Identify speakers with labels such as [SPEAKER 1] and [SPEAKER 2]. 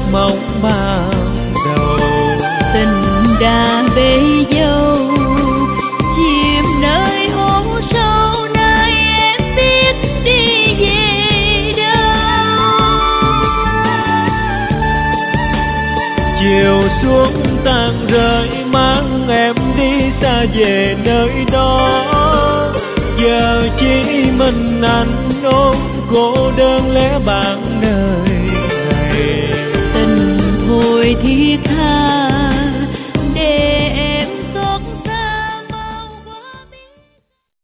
[SPEAKER 1] mộng ban đầu.
[SPEAKER 2] Tình đã bể dâu chìm nơi hố sâu, nơi em biết đi về đâu.
[SPEAKER 1] Chiều xuống tàn rơi mang em đi xa về nơi đó. Giờ chỉ mình anh ôm cô đơn lẻ bảng đời này.
[SPEAKER 2] Tình thôi thiết tha